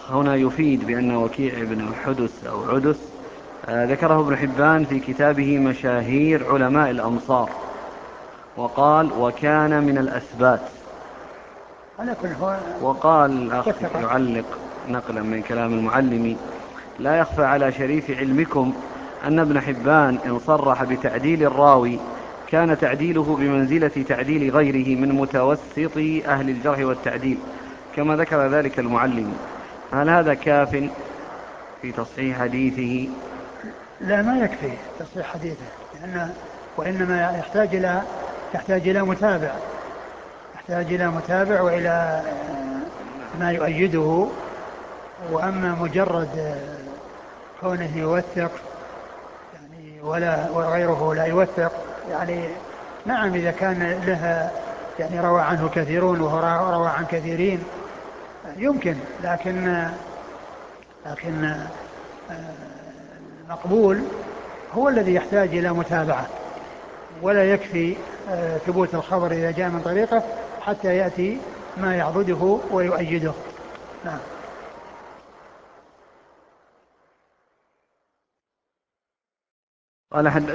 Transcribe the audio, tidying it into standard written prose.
هنا يفيد بأن وكيع بن حدث أو عدس ذكره ابن حبان في كتابه مشاهير علماء الأمصار، وقال وكان من الأثبات. وقال الأخ يعلق نقلا من كلام المعلم: لا يخفى على شريف علمكم أن ابن حبان إن صرح بتعديل الراوي كان تعديله بمنزلة تعديل غيره من متوسط أهل الجرح والتعديل، كما ذكر ذلك المعلم. هل هذا كاف في تصحيح حديثه؟ لا، ما يكفي تصحيح حديثه، وإنما يحتاج إلى متابع وإلى ما يؤيده. وأما مجرد كونه يوثق يعني وغيره لا يوثق، يعني نعم إذا كان لها يعني روى عنه كثيرون وهو روى عن كثيرين يمكن، لكن المقبول هو الذي يحتاج إلى متابعة، ولا يكفي ثبوت الخبر إذا جاء من طريقه حتى يأتي ما يعضده ويؤيده. نعم. قال